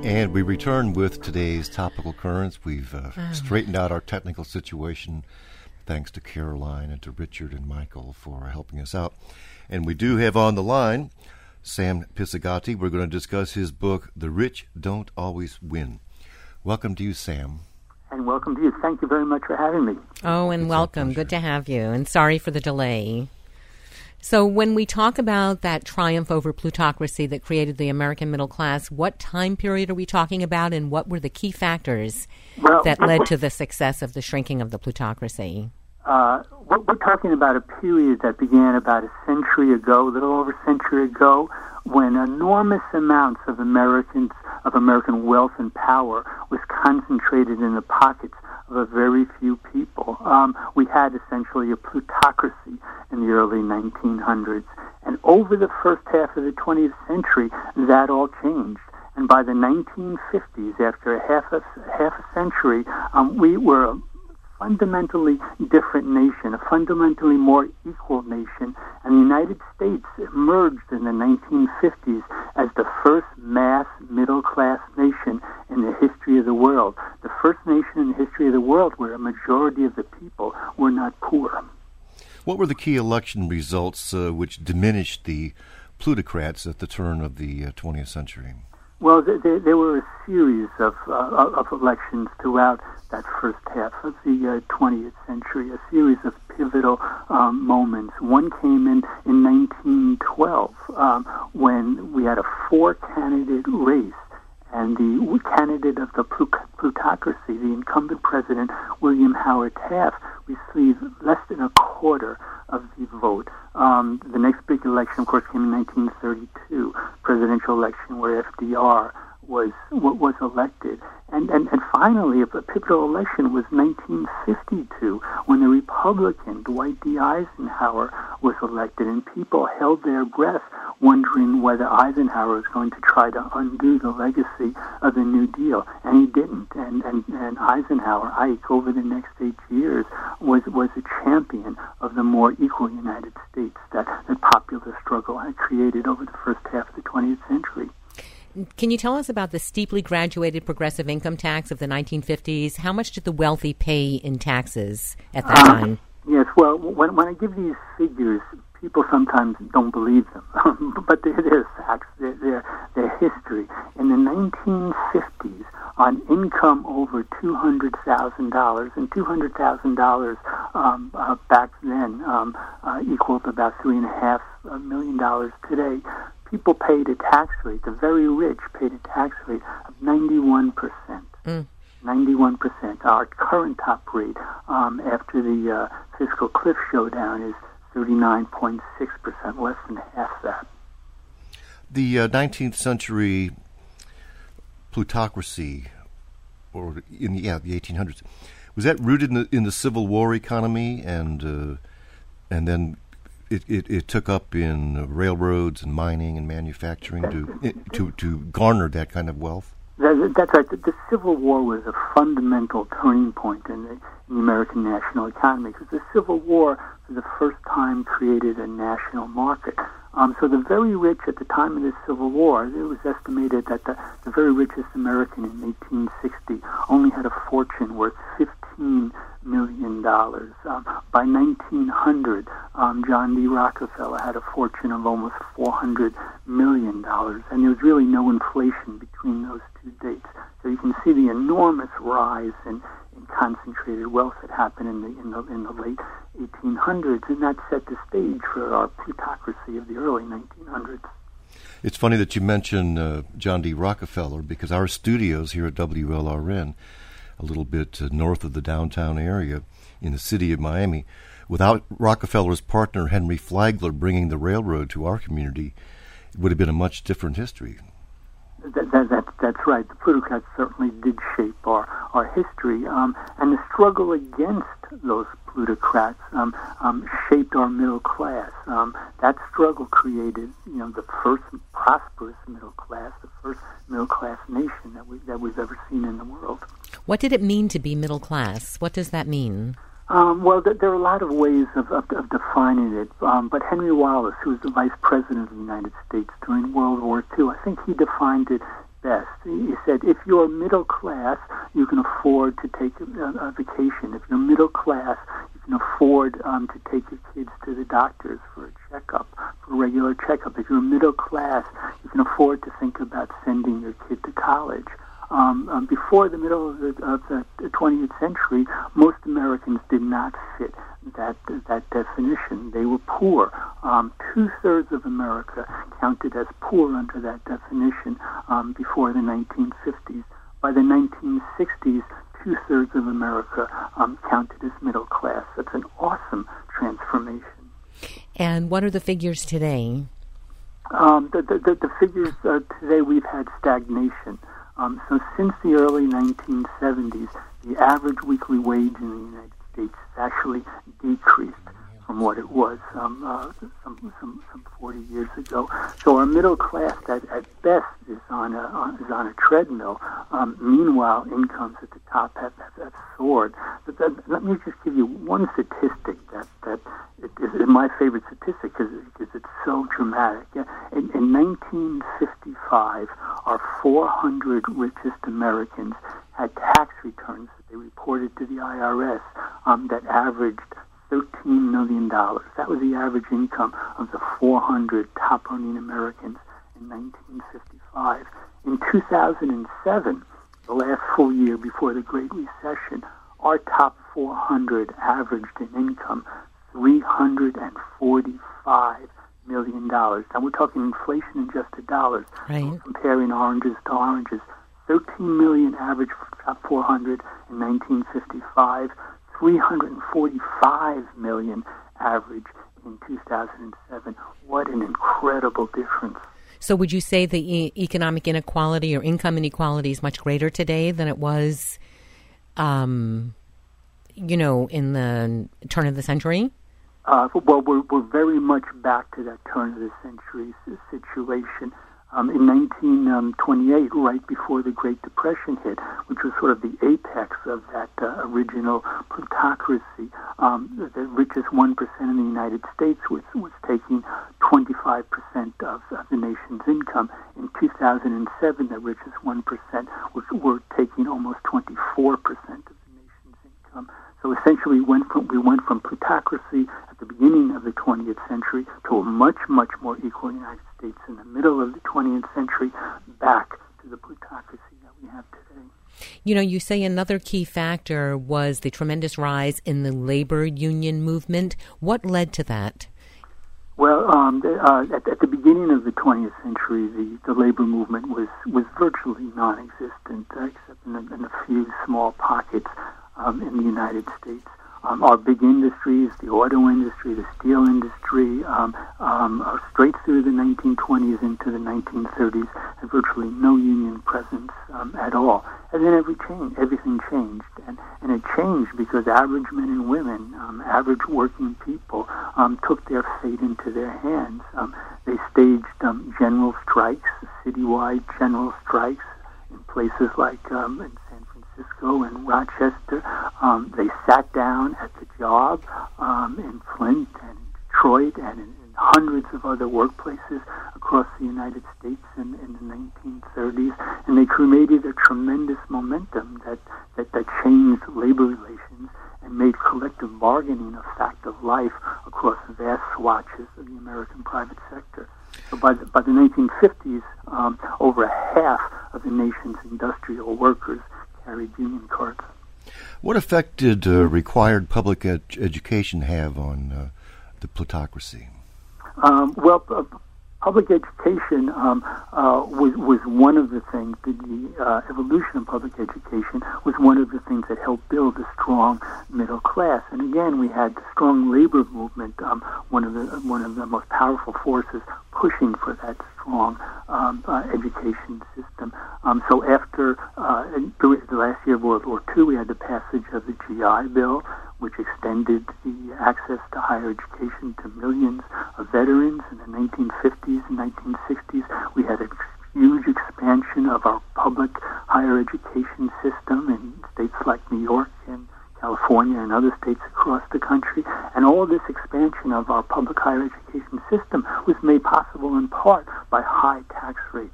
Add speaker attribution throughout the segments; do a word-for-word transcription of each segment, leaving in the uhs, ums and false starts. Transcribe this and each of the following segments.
Speaker 1: And we return with today's topical currents. We've uh, oh. straightened out our technical situation, thanks to Caroline and to Richard and Michael for helping us out. And we do have on the line Sam Pisagati. We're going to discuss his book, The Rich Don't Always Win. Welcome to you, Sam.
Speaker 2: And welcome to you. Thank you very much for having me.
Speaker 3: Oh, and it's welcome. Good to have you. And sorry for the delay. So when we talk about that triumph over plutocracy that created the American middle class, what time period are we talking about, and what were the key factors well, that led to the success of the shrinking of the plutocracy?
Speaker 2: Uh, we're talking about a period that began about a century ago, a little over a century ago, when enormous amounts of Americans, of American wealth and power was concentrated in the pockets of a very few people. Um, we had essentially a plutocracy in the early nineteen hundreds. And over the first half of the twentieth century, that all changed. And by the nineteen fifties, after a half a, half a century, um, we were a fundamentally different nation, a fundamentally more equal nation. And the United States emerged in the nineteen fifties as the first mass middle-class nation in the history of the world, the first nation in the history of the world where a majority of the people were not poor.
Speaker 1: What were the key election results uh, which diminished the plutocrats at the turn of the uh, twentieth century?
Speaker 2: Well, there, there were a series of, uh, of elections throughout that first half of the uh, twentieth century, a series of pivotal um, moments. One came in in nineteen twelve um, when we had a four-candidate race, and the candidate of the plutocracy, the incumbent president, William Howard Taft, received less than a quarter of the vote. Um, the next big election, of course, came in nineteen thirty-two, presidential election where F D R was was elected. And, and, and finally, a pivotal election was nineteen fifty-two, when the Republican, Dwight D. Eisenhower, was elected, and people held their breath wondering whether Eisenhower was going to try to undo the legacy of the New Deal, and he didn't. And, and, and Eisenhower, Ike, over the next eight years, was, was a champion of the more equal United States that the popular struggle had created over the first half of the twentieth century.
Speaker 3: Can you tell us about the steeply graduated progressive income tax of the nineteen fifties? How much did the wealthy pay in taxes at that
Speaker 2: uh,
Speaker 3: time?
Speaker 2: Yes, well, when, when I give these figures, people sometimes don't believe them, but they're, they're facts, they're, they're, they're history. In the nineteen fifties, on income over two hundred thousand dollars, and two hundred thousand dollars um, uh, back then um, uh, equaled about three point five million dollars today, people paid a tax rate, the very rich paid a tax rate of ninety-one percent. Mm. ninety-one percent. Our current top rate um, after the uh, fiscal cliff showdown is thirty-nine point six percent, less than half that.
Speaker 1: The uh, nineteenth century plutocracy, or in the, yeah, the eighteen hundreds, was that rooted in the, in the Civil War economy, and uh, and then It, it, it took up in railroads and mining and manufacturing to to to garner that kind of wealth?
Speaker 2: That, that's right. The, the Civil War was a fundamental turning point in the, in the American national economy, because the Civil War, for the first time, created a national market. Um, so the very rich at the time of the Civil War, it was estimated that the, the very richest American in eighteen sixty only had a fortune worth fifteen million dollars. Um, by nineteen hundred, um, John D. Rockefeller had a fortune of almost four hundred million dollars, and there was really no inflation between those two dates. So you can see the enormous rise in, in concentrated wealth that happened in the in the in the late eighteen hundreds, and that set the stage for our plutocracy of the early nineteen hundreds.
Speaker 1: It's funny that you mention uh, John D. Rockefeller, because our studios here at W L R N, a little bit uh, north of the downtown area in the city of Miami, without Rockefeller's partner Henry Flagler bringing the railroad to our community, it would have been a much different history.
Speaker 2: That, that, that, that's right. The plutocrats certainly did shape our, our history, um, and the struggle against those plutocrats um, um, shaped our middle class. Um, that struggle created, you know, the first prosperous middle class, the first middle class nation that we that we've ever seen in the world.
Speaker 3: What did it mean to be middle class? What does that mean?
Speaker 2: Um, well, th- there are a lot of ways of, of, of defining it, um, but Henry Wallace, who was the Vice President of the United States during World War Two, I think he defined it best. He said, if you're middle class, you can afford to take a, a vacation. If you're middle class, you can afford um, to take your kids to the doctors for a checkup, for a regular checkup. If you're middle class, you can afford to think about sending your kid to college. Um, um, before the middle of the, of the twentieth century, most Americans did not fit that that definition. They were poor. Um, two-thirds of America counted as poor under that definition um, before the nineteen fifties. By the nineteen sixties, two-thirds of America um, counted as middle class. That's an awesome transformation.
Speaker 3: And what are the figures today?
Speaker 2: Um, the, the, the figures uh, today, we've had stagnation. Um, so since the early nineteen seventies, the average weekly wage in the United States has actually decreased from what it was um, uh, some, some some forty years ago. So our middle class, at, at best, is on a on, is on a treadmill. Um, meanwhile, incomes at the top have, have, have soared. But that, let me just give you one statistic that that it is my favorite statistic because it's so dramatic. In, in nineteen fifty-five, our four hundred richest Americans had tax returns that they reported to the I R S um, that averaged thirteen million dollars. That was the average income of the four hundred top-earning Americans in nineteen fifty-five. In two thousand seven, the last full year before the Great Recession, our top four hundred averaged an income three hundred forty-five million dollars. Now we're talking inflation adjusted dollars.
Speaker 3: Right.
Speaker 2: So comparing oranges to oranges. thirteen million average for top four hundred in nineteen fifty-five. three hundred forty-five million average in two thousand seven. What an incredible difference.
Speaker 3: So would you say the e- economic inequality or income inequality is much greater today than it was, um, you know, in the turn of the century?
Speaker 2: Uh, well, we're, we're very much back to that turn of the century situation. Um, in nineteen twenty-eight, right before the Great Depression hit, which was sort of the apex of that uh, original plutocracy, um, the richest one percent in the United States was, was taking twenty-five percent of, of the nation's income. In two thousand seven, the richest one percent was, were taking almost twenty-four percent of the nation's income. So essentially, we went from, we went from plutocracy at the beginning of the twentieth century to a much, much more equal United States in the middle of the twentieth century, back to the plutocracy that we have today.
Speaker 3: You know, you say another key factor was the tremendous rise in the labor union movement. What led to that?
Speaker 2: Well, um, the, uh, at, at the beginning of the twentieth century, the, the labor movement was, was virtually non-existent, uh, except in a, in a few small pockets um, in the United States. Um, our big industries, the auto industry, the steel industry, um, um, uh, straight through the nineteen twenties into the nineteen thirties, had virtually no union presence um, at all. And then every change, everything changed. And, and it changed because average men and women, um, average working people, um, took their fate into their hands. Um, they staged um, general strikes, citywide general strikes in places like um, in San Francisco and Rochester. Um, they sat down at the job um, in Flint and in Detroit and in, in hundreds of other workplaces across the United States in, in the nineteen thirties, and they created a tremendous momentum that, that, that changed labor relations and made collective bargaining a fact of life across vast swatches of the American private sector. So by the, by the nineteen fifties, um, over half of the nation's industrial workers carried union cards.
Speaker 1: What effect did uh, required public ed- education have on uh, the plutocracy?
Speaker 2: Um, well, uh, public education um, uh, was, was one of the things, the, the uh, evolution of public education was one of the things that helped build a strong middle class. And again, we had the strong labor movement, um, one of the one of the most powerful forces pushing for that strong um, uh, education system. Um, so after uh, the last year of World War Two, we had the passage of the G I Bill, which extended the access to higher education to millions of veterans. In the nineteen fifties and nineteen sixties, we had a huge expansion of our public higher education system in states like New York and California and other states across the country. And all of this expansion of our public higher education system was made possible in part by high tax rates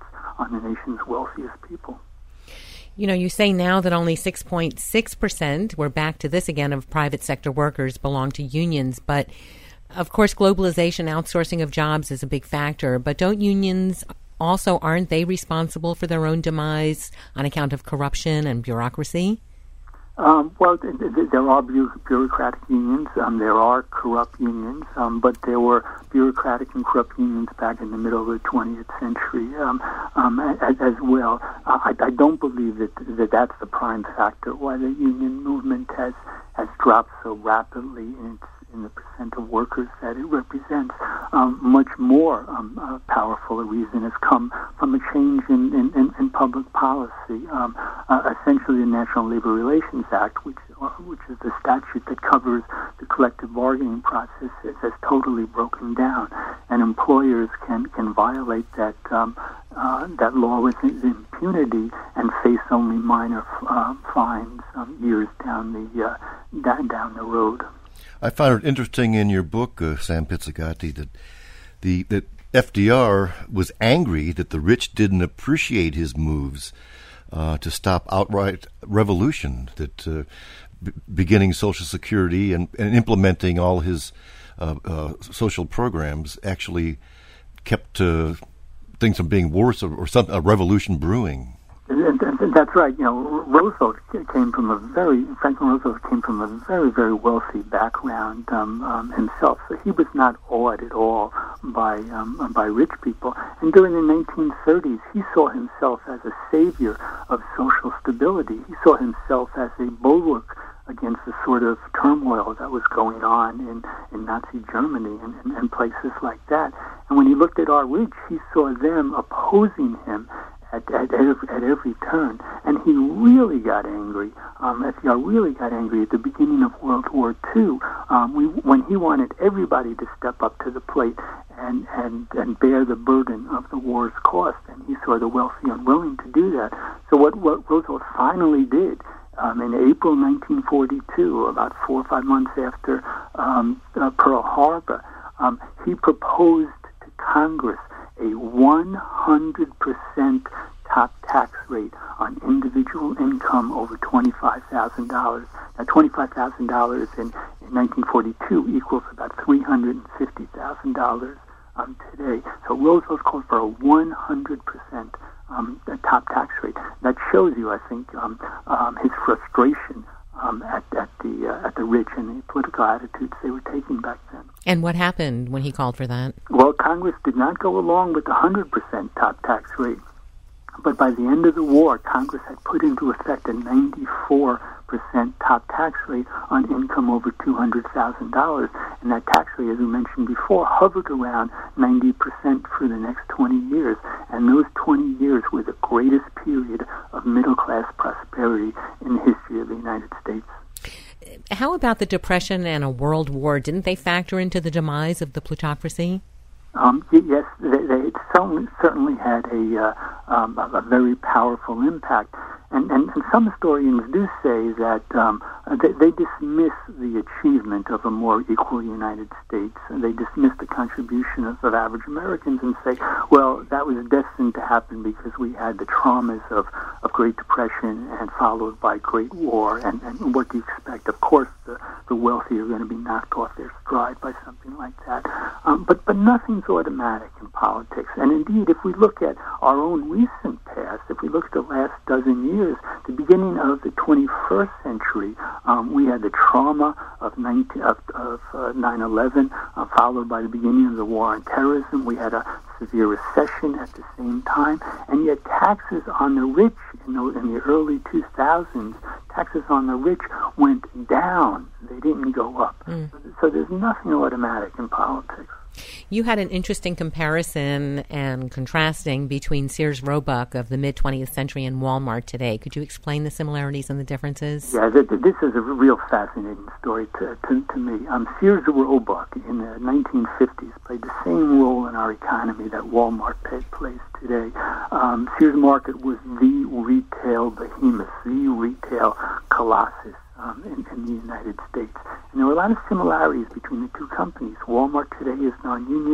Speaker 2: on the nation's wealthiest people.
Speaker 3: You know, you say now that only six point six percent, we're back to this again, of private sector workers belong to unions, but of course globalization, outsourcing of jobs is a big factor, but don't unions also, aren't they responsible for their own demise on account of corruption and bureaucracy?
Speaker 2: Um, well, th- th- there are bu- bureaucratic unions. Um, there are corrupt unions, um, but there were bureaucratic and corrupt unions back in the middle of the twentieth century um, um, as, as well. Uh, I, I don't believe that, that that's the prime factor why the union movement has has dropped so rapidly in its in the percent of workers that it represents. Um, much more um, uh, powerful a reason has come from a change in, in, in public policy. Um, uh, essentially, the National Labor Relations Act, which uh, which is the statute that covers the collective bargaining process, has totally broken down, and employers can can violate that um, uh, that law with impunity and face only minor uh, fines um, years down the uh, down, down the road.
Speaker 1: I found it interesting in your book, uh, Sam Pizzigati, that the that F D R was angry that the rich didn't appreciate his moves uh, to stop outright revolution, that uh, b- beginning Social Security and, and implementing all his uh, uh, social programs actually kept uh, things from being worse or, or some, a revolution brewing.
Speaker 2: That's right. You know, Roosevelt came from a very, Franklin Roosevelt came from a very, very wealthy background um, um, himself. So he was not awed at all by um, by rich people. And during the nineteen thirties, he saw himself as a savior of social stability. He saw himself as a bulwark against the sort of turmoil that was going on in, in Nazi Germany and, and, and places like that. And when he looked at our rich, he saw them opposing him At, at, every, at every turn, and he really got angry. Um, F D R really got angry at the beginning of World War Two, um, we, when he wanted everybody to step up to the plate and, and, and bear the burden of the war's cost, and he saw the wealthy unwilling to do that. So what, what Roosevelt finally did um, in April nineteen forty-two, about four or five months after um, uh, Pearl Harbor, um, he proposed to Congress a one hundred percent top tax rate on individual income over twenty-five thousand dollars. Now, twenty-five thousand dollars in, in nineteen forty-two equals about three hundred fifty thousand dollars um, today. So Roosevelt called for a one hundred percent um, top tax rate. That shows you, I think, um, um, his frustration um, at, at the uh, at the rich and the political attitudes they were taking back then.
Speaker 3: And what happened when he called for that?
Speaker 2: Well, Congress did not go along with the one hundred percent top tax rate. But by the end of the war, Congress had put into effect a ninety-four percent top tax rate on income over two hundred thousand dollars. And that tax rate, as we mentioned before, hovered around ninety percent for the next twenty years. And those twenty years were the greatest period of middle-class prosperity in the history of the United States.
Speaker 3: How about the Depression and a world war? Didn't they factor into the demise of the plutocracy?
Speaker 2: Um, yes, they, they certainly, certainly had a, uh, um, a very powerful impact. And, and, and some historians do say that um, they, they dismiss the achievement of a more equal United States. And they dismiss the contribution of, of average Americans and say, well, that was destined to happen because we had the traumas of, of Great Depression and followed by Great War. And, and what do you expect? Of course, the, the wealthy are going to be knocked off their stride by something like that. Um, but, but nothing's automatic in politics. And indeed, if we look at our own recent past, if we look at the last dozen years, the beginning of the twenty-first century, um, we had the trauma of, nineteen, of, of uh, nine eleven, uh, followed by the beginning of the war on terrorism. We had a severe recession at the same time, and yet taxes on the rich in the, in the early two thousands, taxes on the rich went down. They didn't go up. Mm. So, so there's nothing automatic in politics.
Speaker 3: You had an interesting comparison and contrasting between Sears Roebuck of the mid-twentieth century and Walmart today. Could you explain the similarities and the differences?
Speaker 2: Yeah, th- th- this is a real fascinating story to, to, to me. Um, Sears Roebuck in the nineteen fifties played the same role in our economy that Walmart plays today. Um, Sears Market was the retail behemoth, the retail colossus. Um, in, in the United States. And there were a lot of similarities between the two companies. Walmart today is non-union.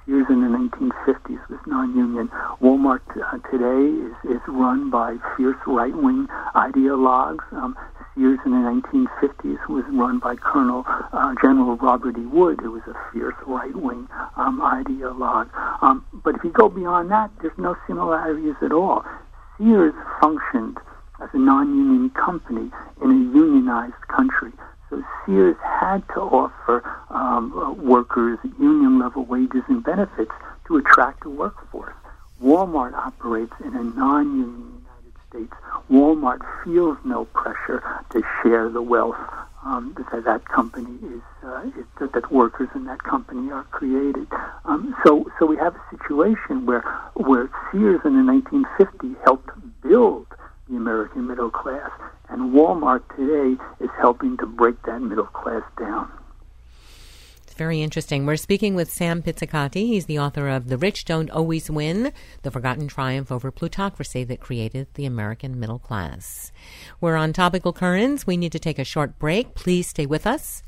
Speaker 2: Sears in the nineteen fifties was non-union. Walmart uh, today is, is run by fierce right-wing ideologues. Um, Sears in the nineteen fifties was run by Colonel uh, General Robert E. Wood, who was a fierce right-wing um, ideologue. Um, but if you go beyond that, there's no similarities at all. Sears functioned as a non-union company in a unionized country. So Sears had to offer um, uh, workers union-level wages and benefits to attract a workforce. Walmart operates in a non-union United States. Walmart feels no pressure to share the wealth um, that that company is, uh, is that, that workers in that company are created. Um, so, so we have a situation where where Sears in the nineteen fifties helped build the American middle class, and Walmart today is helping to break that middle class down.
Speaker 3: It's very interesting. We're speaking with Sam Pizzicotti. He's the author of The Rich Don't Always Win, The Forgotten Triumph Over Plutocracy That Created the American Middle Class. We're on Topical Currents. We need to take a short break. Please stay with us.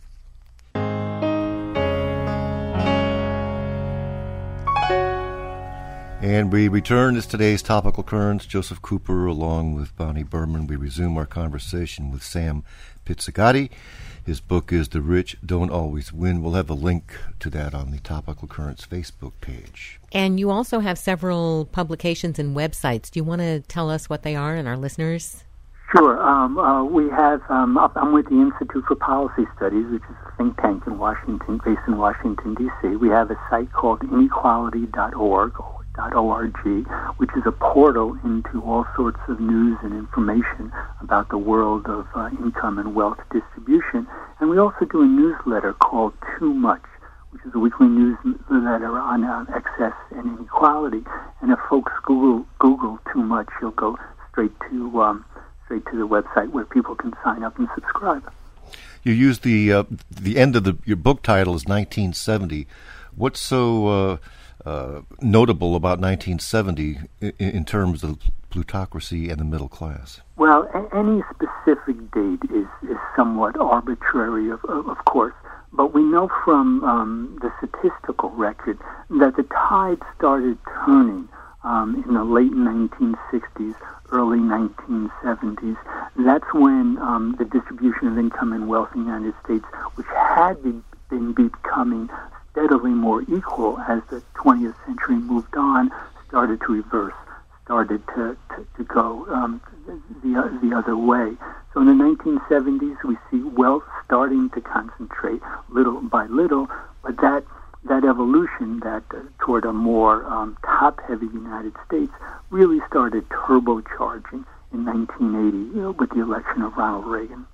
Speaker 1: And we return to today's Topical Currents. Joseph Cooper, along with Bonnie Berman, we resume our conversation with Sam Pizzicotti. His book is The Rich Don't Always Win. We'll have a link to that on the Topical Currents Facebook page.
Speaker 3: And you also have several publications and websites. Do you want to tell us what they are and our listeners?
Speaker 2: Sure. Um, uh, we have, um, I'm with the Institute for Policy Studies, which is a think tank in Washington, based in Washington, D C. We have a site called inequality dot org, .org, which is a portal into all sorts of news and information about the world of uh, income and wealth distribution. And we also do a newsletter called Too Much, which is a weekly newsletter on uh, excess and inequality. And if folks Google Google Too Much, you'll go straight to um, straight to the website where people can sign up and subscribe.
Speaker 1: You use the uh, the end of the your book title is nineteen seventy. What's so uh, uh, notable about nineteen seventy in, in terms of plutocracy and the middle class?
Speaker 2: Well, a- any specific date is, is somewhat arbitrary, of, of, of course, but we know from um, the statistical record that the tide started turning um, in the late nineteen sixties, early nineteen seventies. That's when um, the distribution of income and wealth in the United States, which had been, been becoming steadily more equal as the twentieth century moved on, started to reverse, started to, to, to go um, the, the other way. So in the nineteen seventies, we see wealth starting to concentrate little by little, but that that evolution that uh, toward a more um, top-heavy United States really started turbocharging in nineteen eighty, you know, with the election of Ronald Reagan.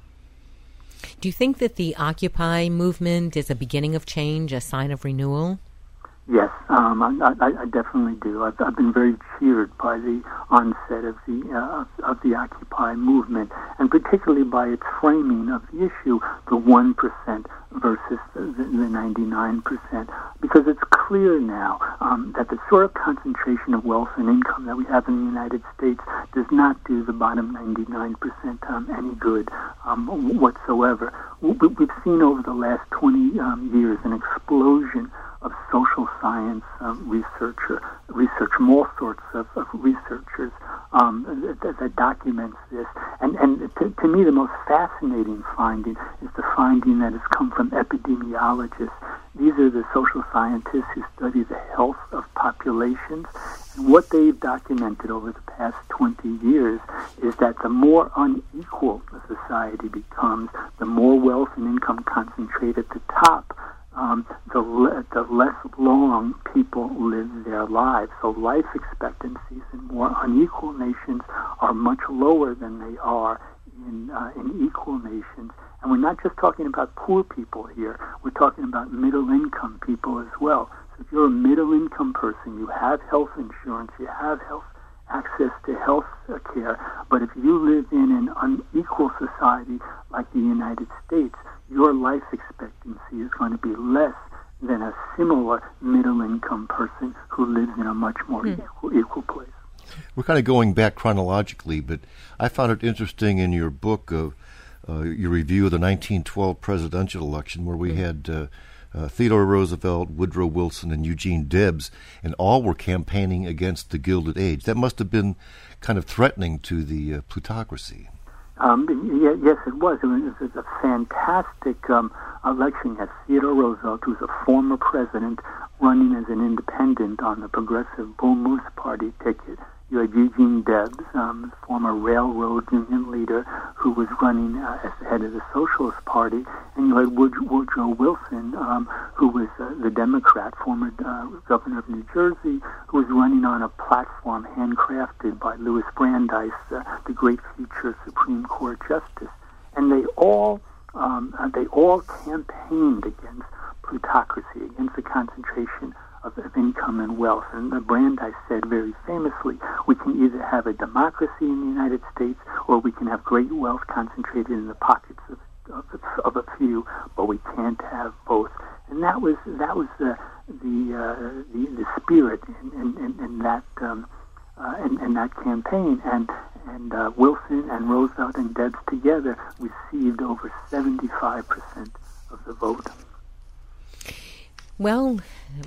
Speaker 3: Do you think that the Occupy movement is a beginning of change, a sign of renewal?
Speaker 2: Yes, um, I, I, I definitely do. I've, I've been very cheered by the onset of the uh, of the Occupy movement, and particularly by its framing of the issue, the one percent versus the, the, the ninety-nine percent, because it's clear now um, that the sort of concentration of wealth and income that we have in the United States does not do the bottom ninety-nine percent um, any good um, whatsoever. We, we've seen over the last twenty um, years an explosion of social science um, researcher, research from all sorts of, of researchers um, that, that documents this. And, and to, to me, the most fascinating finding is the finding that has come from epidemiologists. These are the social scientists who study the health of populations. And what they've documented over the past twenty years is that the more unequal a society becomes, the more wealth and income concentrate at the top, Um, the, le- the less long people live their lives. So life expectancies in more unequal nations are much lower than they are in, uh, in equal nations. And we're not just talking about poor people here. We're talking about middle-income people as well. So if you're a middle-income person, you have health insurance, you have health access to health care, but if you live in an unequal society like the United States, your life expectancy is going to be less than a similar middle-income person who lives in a much more mm. equal, equal place.
Speaker 1: We're kind of going back chronologically, but I found it interesting in your book of uh, your review of the nineteen twelve presidential election, where we mm. had uh, uh, Theodore Roosevelt, Woodrow Wilson, and Eugene Debs, and all were campaigning against the Gilded Age. That must have been kind of threatening to the uh, plutocracy.
Speaker 2: Um, yeah, yes, it was. It was, it was a fantastic um, election. You had Theodore Roosevelt, who was a former president, running as an independent on the Progressive Bull Moose Party ticket. You had Eugene Debs, um, former railroad union leader, who was running uh, as the head of the Socialist Party, and you had Wood- Woodrow Wilson, um, who was uh, the Democrat, former uh, governor of New Jersey, who was running on a platform handcrafted by Louis Brandeis, uh, the great future Supreme Court justice, and they all um, uh, they all campaigned against plutocracy, against the concentration of income and wealth. And Brandeis said very famously, we can either have a democracy in the United States or we can have great wealth concentrated in the pockets of, of, of a few, but we can't have both. And that was that was the the uh, the, the spirit in, in, in, in that um, uh, in, in that campaign. And and uh, Wilson and Roosevelt and Debs together received over seventy-five percent of the vote.
Speaker 3: Well,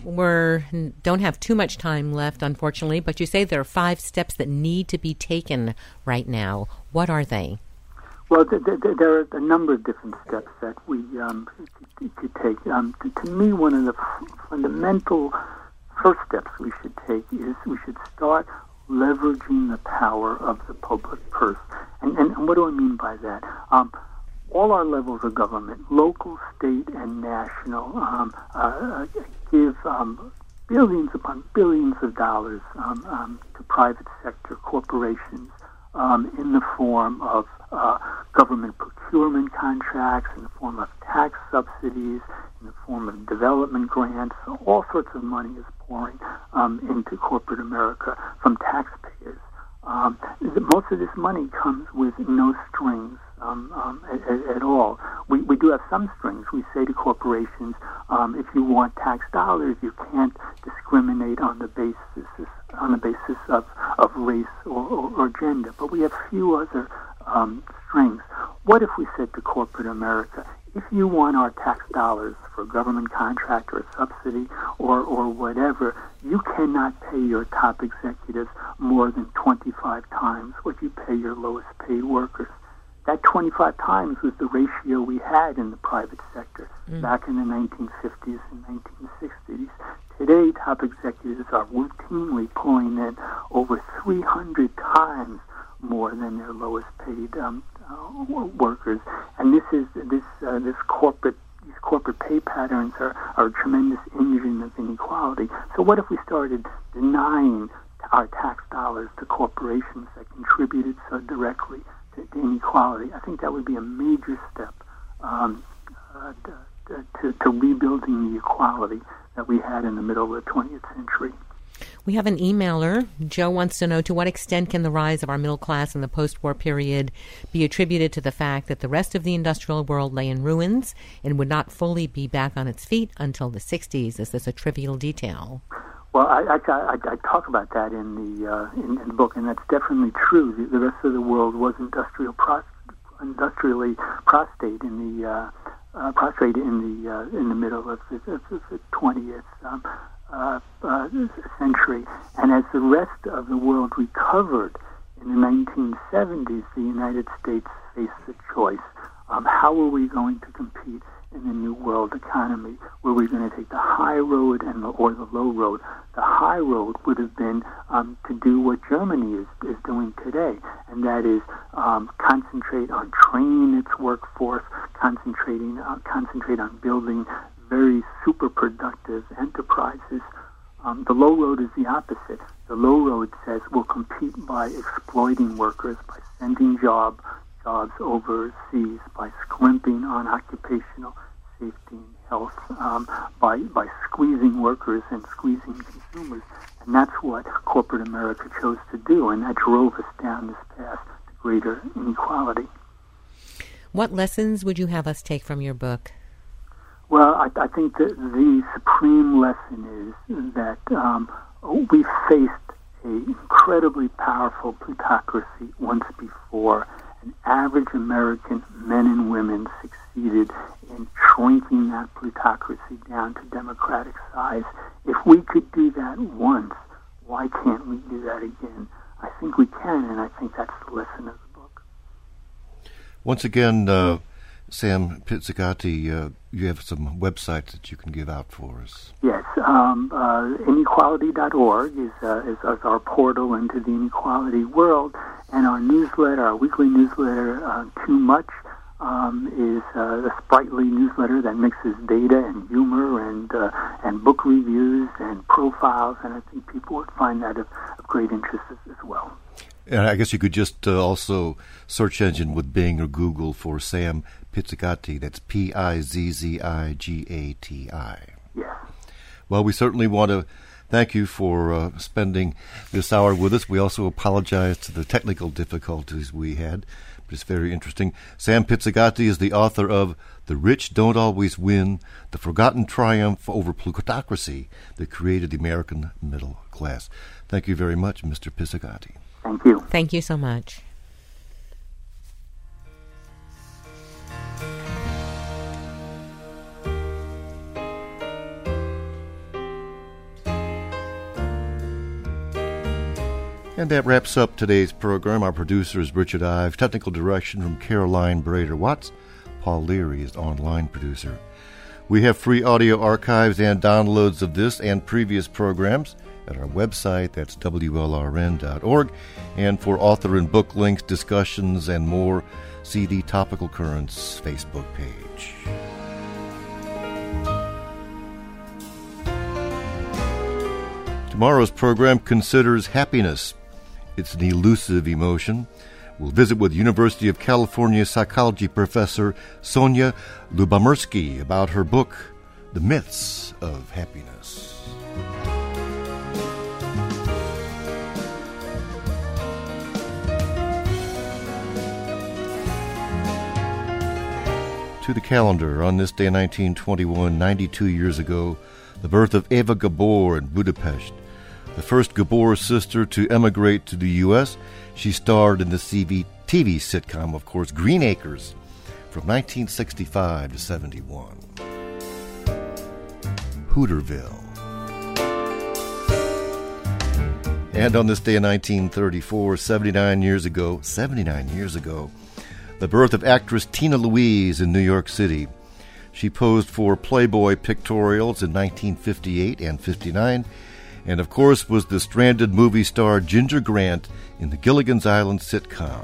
Speaker 3: we don't have too much time left, unfortunately, but you say there are five steps that need to be taken right now. What are they?
Speaker 2: Well, th- th- there are a number of different steps that we um, could, could take. Um, to, to me, one of the f- fundamental first steps we should take is we should start leveraging the power of the public purse. And, and, and what do I mean by that? Um, All our levels of government, local, state, and national, um, uh, give um, billions upon billions of dollars um, um, to private sector corporations um, in the form of uh, government procurement contracts, in the form of tax subsidies, in the form of development grants. So all sorts of money is pouring um, into corporate America from taxpayers. Um, most of this money comes with no strings um, um, at, at all. We, we do have some strings. We say to corporations, um, if you want tax dollars, you can't discriminate on the basis on the basis of, of race or, or, or gender. But we have few other um, strings. What if we said to corporate America, if you want our tax dollars for a government contract or a subsidy or, or whatever, you cannot pay your top executives more than twenty-five times what you pay your lowest paid workers. That twenty-five times was the ratio we had in the private sector mm. back in the nineteen fifties and nineteen sixties. Today, top executives are routinely pulling in over three hundred times more than their lowest paid um, uh, workers, and this is this uh, this corporate these corporate pay patterns are, are a tremendous engine of inequality. So, what if we started denying our tax dollars to corporations that contributed so directly to, to inequality? I think that would be a major step um, uh, to, to, to rebuilding the equality that we had in the middle of the twentieth century.
Speaker 3: We have an emailer. Joe wants to know, to what extent can the rise of our middle class in the post-war period be attributed to the fact that the rest of the industrial world lay in ruins and would not fully be back on its feet until the sixties? Is this a trivial detail?
Speaker 2: Well, I, I, I, I talk about that in the uh, in, in the book, and that's definitely true. The, the rest of the world was industrial pros- industrially prostate in the uh, uh, prostrate in the uh, in the middle of the, of the twentieth. Um, Uh, uh, century, and as the rest of the world recovered in the nineteen seventies, the United States faced the choice: um, how are we going to compete in the new world economy? Were we going to take the high road and the, or the low road? The high road would have been um, to do what Germany is, is doing today, and that is um, concentrate on training its workforce, concentrating uh, concentrate on building very super productive enterprises. Um, the low road is the opposite. The low road says we'll compete by exploiting workers, by sending job jobs overseas, by scrimping on occupational safety and health, um, by by squeezing workers and squeezing consumers. And that's what corporate America chose to do, and that drove us down this path to greater inequality.
Speaker 3: What lessons would you have us take from your book?
Speaker 2: Well, I, I think that the supreme lesson is that um, we faced an incredibly powerful plutocracy once before, and average American men and women succeeded in shrinking that plutocracy down could do that once, why can't we do that again? I think we can, and I think that's the lesson of the book.
Speaker 1: Once again, uh, Sam Pizzigati, uh, you have some websites that you can give out for us.
Speaker 2: Yes, um, uh, inequality dot org is, uh, is, is our portal into the inequality world, and our newsletter, our weekly newsletter, uh, Too Much, um, is uh, a sprightly newsletter that mixes data and humor and uh, and book reviews and profiles, and I think people would find that of, of great interest as, as well.
Speaker 1: And I guess you could just uh, also search engine with Bing or Google for Sam Pizzigati. That's P I Z Z I G A T I.
Speaker 2: Yeah.
Speaker 1: Well, we certainly want to thank you for uh, spending this hour with us. We also apologize to the technical difficulties we had, but it's very interesting. Sam Pizzigati is the author of The Rich Don't Always Win, The Forgotten Triumph Over Plutocracy That Created the American Middle Class. Thank you very much, Mister Pizzigati.
Speaker 2: Thank you.
Speaker 3: Thank you so much.
Speaker 1: And that wraps up today's program. Our producer is Richard Ives. Technical direction from Caroline Brader-Watts. Paul Leary is online producer. We have free audio archives and downloads of this and previous programs at our website. That's W L R N dot org. And for author and book links, discussions, and more, see the Topical Currents Facebook page. Tomorrow's program considers happiness. It's an elusive emotion. We'll visit with University of California psychology professor Sonia Lubomirsky about her book, The Myths of Happiness. To the calendar, on this day in nineteen twenty-one, ninety-two years ago, the birth of Eva Gabor in Budapest. The first Gabor sister to emigrate to the U S, she starred in the T V sitcom, of course, Green Acres, from nineteen sixty-five to seventy-one. Hooterville. And on this day in nineteen thirty-four, seventy-nine years ago, seventy-nine years ago, the birth of actress Tina Louise in New York City. She posed for Playboy pictorials in nineteen fifty-eight and fifty-nine, and of course was the stranded movie star Ginger Grant in the Gilligan's Island sitcom.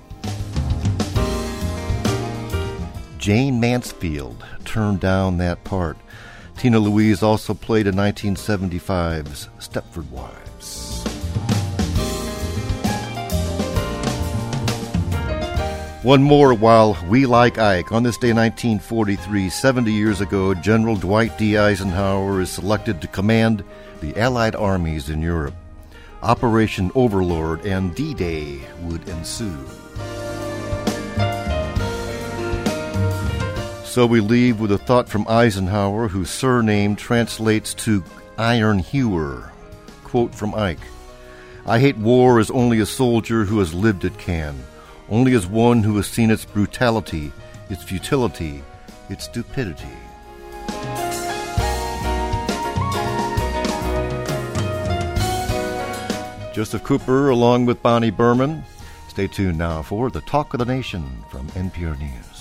Speaker 1: Jane Mansfield turned down that part. Tina Louise also played in nineteen seventy-five's Stepford Wives. One more while we like Ike. On this day, nineteen forty-three, seventy years ago, General Dwight D. Eisenhower is selected to command the Allied armies in Europe. Operation Overlord and D-Day would ensue. So we leave with a thought from Eisenhower, whose surname translates to Iron Hewer. Quote from Ike: "I hate war as only a soldier who has lived it can, only as one who has seen its brutality, its futility, its stupidity." Joseph Cooper along with Bonnie Berman. Stay tuned now for the Talk of the Nation from N P R News.